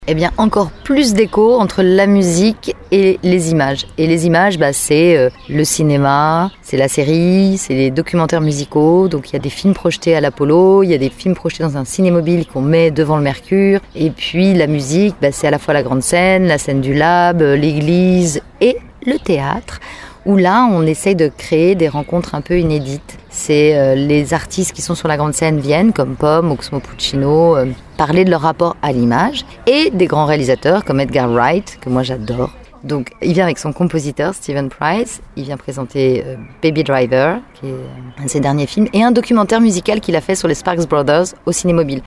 Eh bien, encore plus d'écho entre la musique et les images. Et les images, c'est le cinéma, c'est la série, c'est les documentaires musicaux. Donc, il y a des films projetés à l'Apollo, il y a des films projetés dans un cinémobile qu'on met devant le Mercure. Et puis, la musique, c'est à la fois la grande scène, la scène du lab, l'église et le théâtre, où là, on essaye de créer des rencontres un peu inédites. C'est les artistes qui sont sur la grande scène viennent, comme Pomme, Oxmo Puccino, parler de leur rapport à l'image, et des grands réalisateurs comme Edgar Wright, que moi j'adore. Donc, il vient avec son compositeur, Steven Price, il vient présenter Baby Driver, qui est un de ses derniers films, et un documentaire musical qu'il a fait sur les Sparks Brothers au Cinémobile.